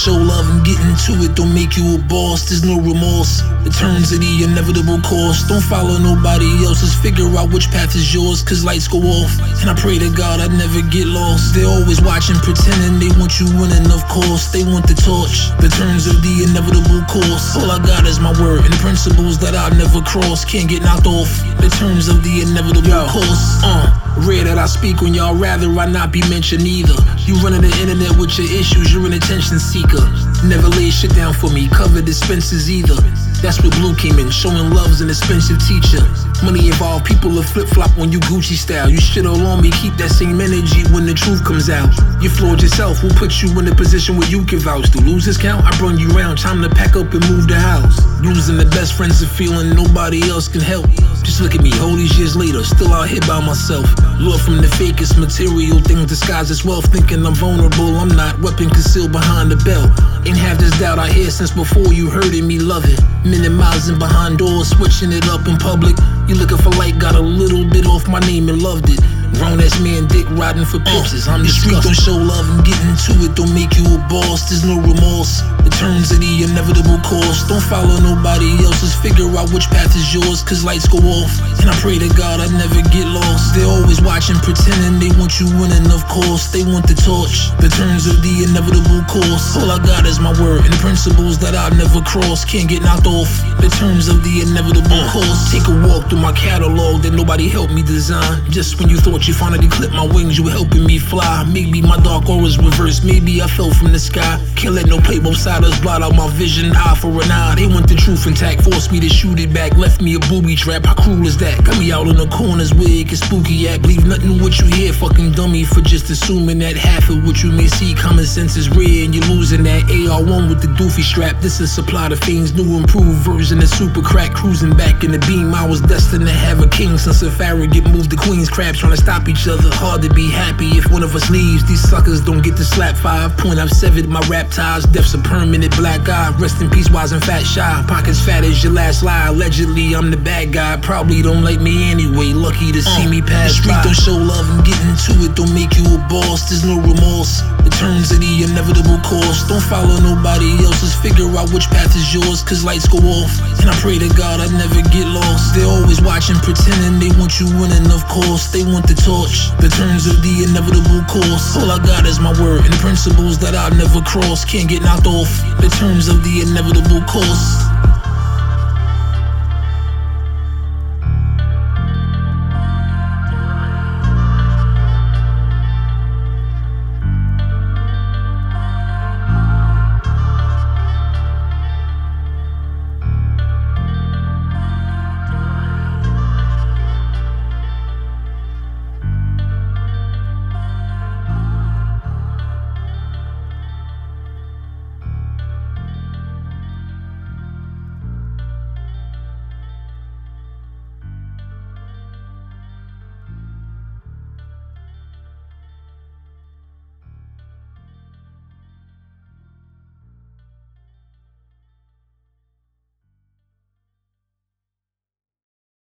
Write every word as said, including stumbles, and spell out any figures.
show love and get into it, don't make you a boss. There's no remorse. The terms of the inevitable course. Don't follow nobody else's, figure out which path is yours, cause lights go off. And I pray to God I never get lost. They're always watching, pretending they want you winning, of course. They want the torch, the terms of the inevitable course. All I got is my word and principles that I'll never cross. Can't get knocked off, the terms of the inevitable Yo. course. Uh, rare that I speak when y'all rather I not be mentioned either. You running the internet with your issues, you're an attention seeker. Never lay shit down for me, cover expenses either. That's where Blue came in, showing love's an expensive teacher. Money involved, people will flip-flop when you Gucci style. You shit all on me, keep that same energy when the truth comes out. You flawed yourself, we'll put you in a position where you can vouch. Do losers count? I brung you round, time to pack up and move the house. Losing the best friends, a feeling nobody else can help. Just look at me, all these years later, still out here by myself. Lure from the fakest material things disguised as wealth. Thinking I'm vulnerable, I'm not. Weapon concealed behind the belt. Ain't have this doubt I hear since before you heard it, me love it. Minimizing behind doors, switching it up in public. You looking for light, got a little bit off my name and loved it. Grown ass man, dick riding for pictures. I'm the street, don't show love and get into it, don't make you a boss. There's no remorse. The terms of the inevitable course. Don't follow nobody else's, figure out which path is yours, cause lights go off. And I pray to God I never get lost. They're always watching, pretending they want you winning, of course. They want the torch, the terms of the inevitable course. All I got is my word and principles that I'll never cross. Can't get knocked off, the terms of the inevitable course. Take a walk through my catalog that nobody helped me design. Just when you thought you finally clipped my wings, you were helping me fly. Maybe my dark aura's reversed, maybe I fell from the sky. Can't let no play-both-siders blot out my vision, eye for an eye. They want the truth intact, forced me to shoot it back. Left me a booby trap, how cruel is that? Got me out in the corners where it gets spooky at. Believe nothing what you hear, fucking dummy, for just assuming that half of what you may see. Common sense is rare and you're losing that. A R one with the doofy strap, this is supply to fiends. New improved version of super crack, cruising back in the beam. I was destined to have a king since a pharaoh get moved to Queen's crabs, trying to stop each other. Hard to be happy if one of us leaves. These suckers don't get to slap five. Point, I've severed my rap ties. Death's a permanent black eye. Rest in peace, wise and fat shy. Pockets fat as your last lie. Allegedly, I'm the bad guy. Probably don't like me anyway. Lucky to see uh, me pass the street by. Don't show love and get into it, don't make you a boss. There's no remorse. The terms of the inevitable course. Don't follow nobody else's, figure out which path is yours, cause lights go off. And I pray to God I never get lost. They're always watching, pretending they want you winning, of course. They want the torch, the terms of the inevitable course. All I got is my word and principles that I'll never cross. Can't get knocked off, the terms of the inevitable course.